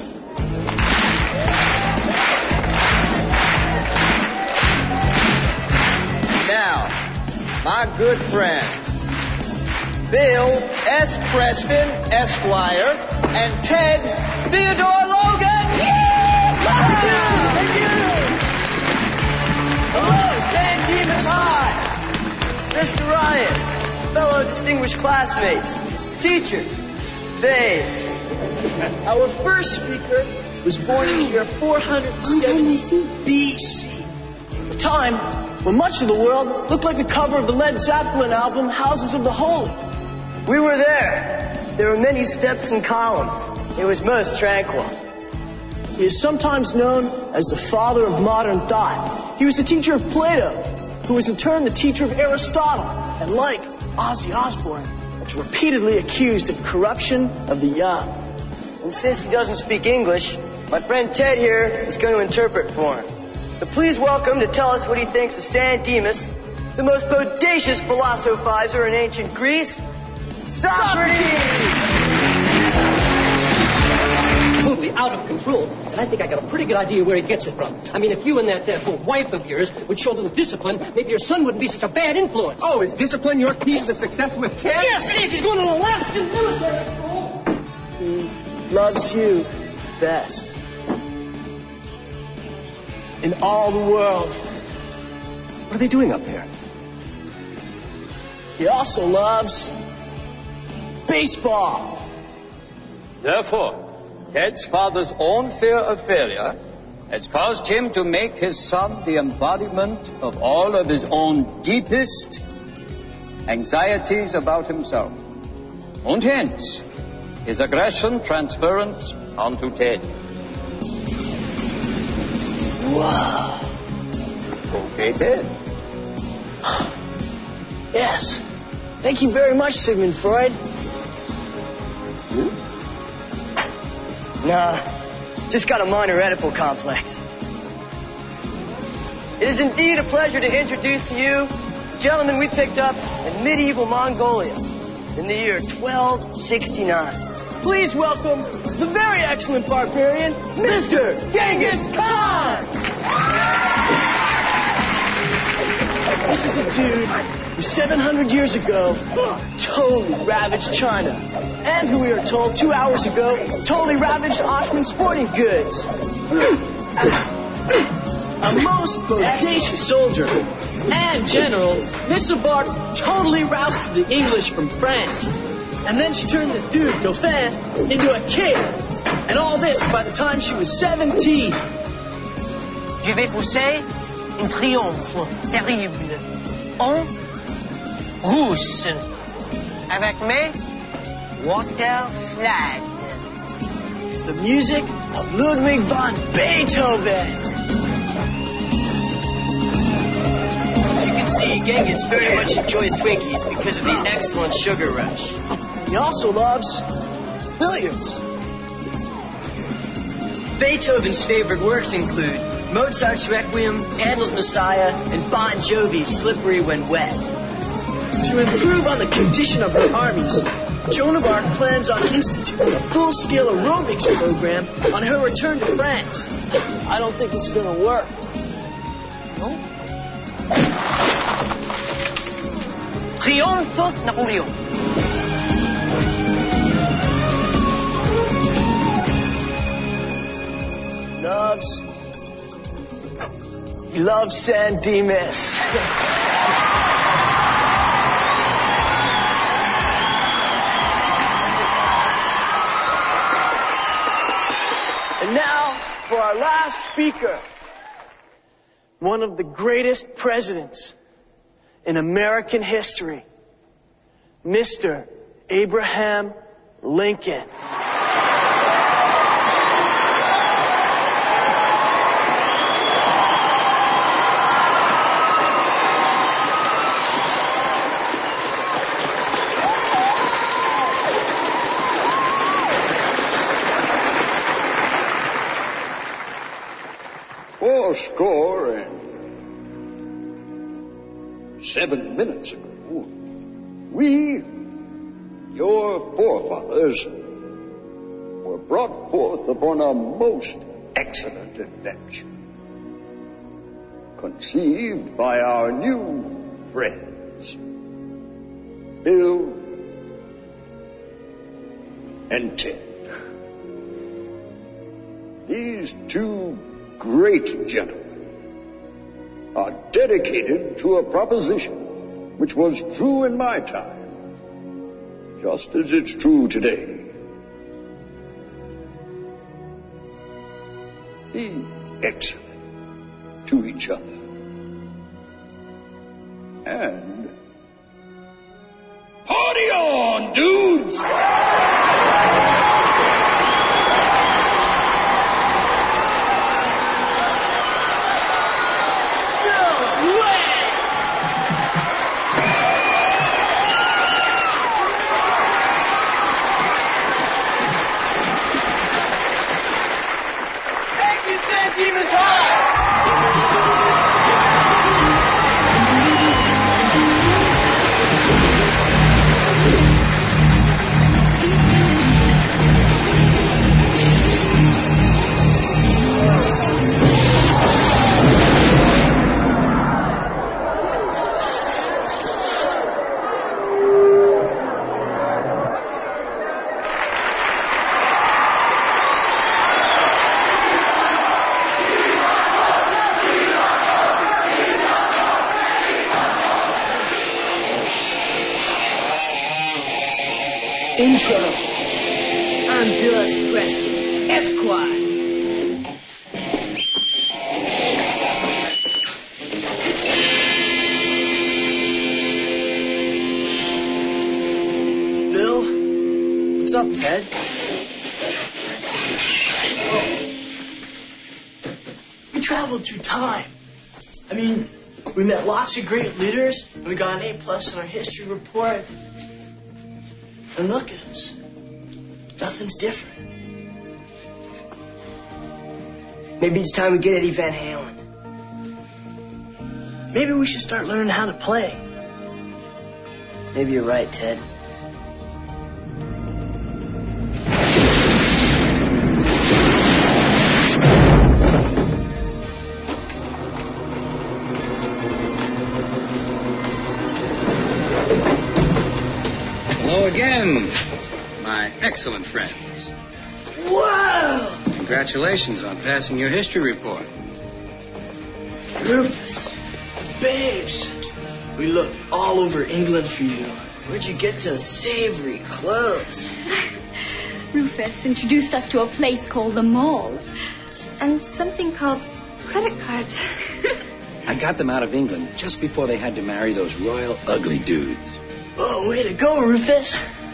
Now, my good friends, Bill S. Preston, Esquire, and Ted Theodore Logan. Thank you. Hello, San Dimas High. Mister Ryan, fellow distinguished classmates, teachers, babes. Our first speaker was born in the year four hundred seventy B C, a time when much of the world looked like the cover of the Led Zeppelin album Houses of the Holy. We were there. There were many steps and columns. It was most tranquil. He is sometimes known as the father of modern thought. He was the teacher of Plato, who was in turn the teacher of Aristotle, and like Ozzy Osbourne, was repeatedly accused of corruption of the young. And since he doesn't speak English, my friend Ted here is going to interpret for him. So please welcome to tell us what he thinks of San Dimas, the most bodacious philosophizer in ancient Greece, Socrates! Totally out of control, and I think I got a pretty good idea where he gets it from. I mean, if you and that uh, wife of yours would show a little discipline, maybe your son wouldn't be such a bad influence. Oh, is discipline your key to the success with Ted? Yes, it is. He's going to the Alaskan military school. He loves you best in all the world. What are they doing up there? He also loves baseball. Therefore, Ted's father's own fear of failure has caused him to make his son the embodiment of all of his own deepest anxieties about himself. And hence, his aggression transference onto Ted. Wow. Okay, Ted. Yes. Thank you very much, Sigmund Freud. You? Nah, just got a minor Oedipal complex. It is indeed a pleasure to introduce to you a gentleman we picked up in medieval Mongolia in the year twelve sixty-nine. please welcome the very excellent barbarian, Mister Genghis Khan! This is a dude who seven hundred years ago totally ravaged China, and who we are told two hours ago totally ravaged Oshman Sporting Goods. A most bodacious soldier and general, Miss Bark totally rousted the English from France. And then she turned this dude, Dauphin, into a king. And all this by the time she was seventeen. Je vais pousser un triomphe terrible en rousse avec mes water slide. The music of Ludwig van Beethoven. See, Genghis very much enjoys Twinkies because of the excellent sugar rush. He also loves billiards. Beethoven's favorite works include Mozart's Requiem, Handel's Messiah, and Bon Jovi's Slippery When Wet. To improve on the condition of her armies, Joan of Arc plans on instituting a full-scale aerobics program on her return to France. I don't think it's going to work. No? Triomphe Napoleon. Loves. He loves San Dimas. And now for our last speaker. One of the greatest presidents in American history, Mister Abraham Lincoln. Four score and seven minutes ago, we, your forefathers, were brought forth upon a most excellent adventure, conceived by our new friends, Bill and Ted. These two great gentlemen are dedicated to a proposition which was true in my time, just as it's true today. Be excellent to each other. And party on, dudes! Intro. I'm Gus Preston, Esquire. Bill? What's up, Ted? Oh. We traveled through time. I mean, we met lots of great leaders, and we got an A plus on our history report. And look at us. Nothing's different. Maybe it's time we get Eddie Van Halen. Maybe we should start learning how to play. Maybe you're right, Ted. excellent friends. Wow! Congratulations on passing your history report. Rufus, babes, we looked all over England for you. Where'd you get those savory clothes? Rufus introduced us to a place called the Mall. And something called credit cards. I got them out of England just before they had to marry those royal ugly dudes. Oh, way to go, Rufus.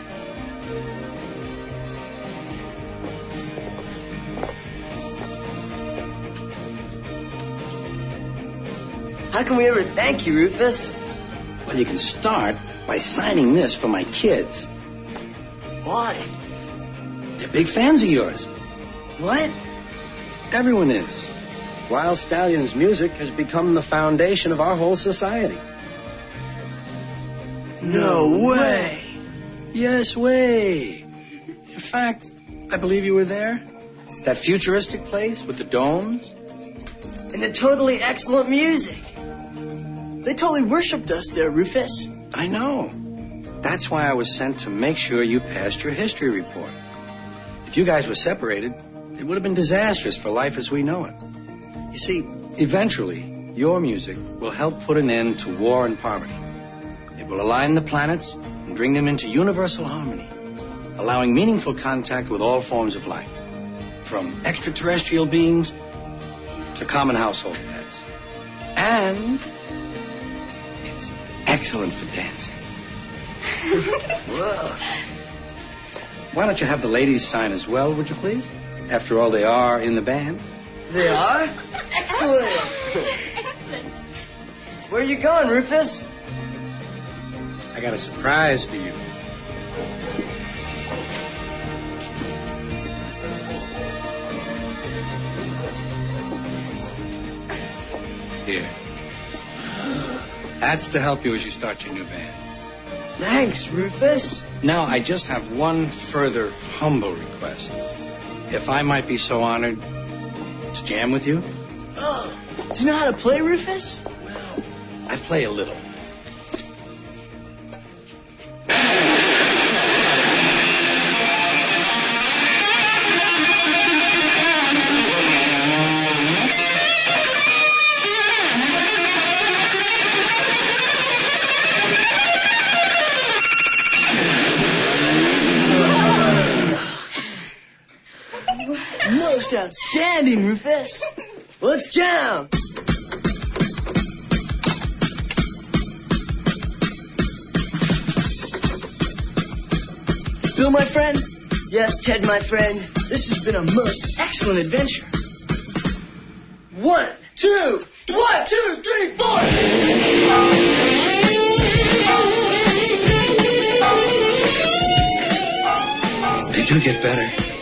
How can we ever thank you, Rufus? Well, you can start by signing this for my kids. Why? They're big fans of yours. What? Everyone is. Wild Stallions music has become the foundation of our whole society. No way. Yes, way. In fact, I believe you were there. That futuristic place with the domes. And the totally excellent music. They totally worshipped us there, Rufus. I know. That's why I was sent to make sure you passed your history report. If you guys were separated, it would have been disastrous for life as we know it. You see, eventually, your music will help put an end to war and poverty. It will align the planets and bring them into universal harmony, allowing meaningful contact with all forms of life, from extraterrestrial beings to common household pets. And it's excellent for dancing. Whoa. Why don't you have the ladies sign as well, would you please? After all, they are in the band. They are? Excellent. Excellent. Where are you going, Rufus? I got a surprise for you. Here. That's to help you as you start your new band. Thanks, Rufus. Now, I just have one further humble request. If I might be so honored to jam with you. Oh, do you know how to play, Rufus? Well, I play a little. Most outstanding, Rufus. Let's jam. Bill, my friend, Yes, Ted, my friend. this has been a most excellent adventure. One, two, one, two, three, four. They do get better.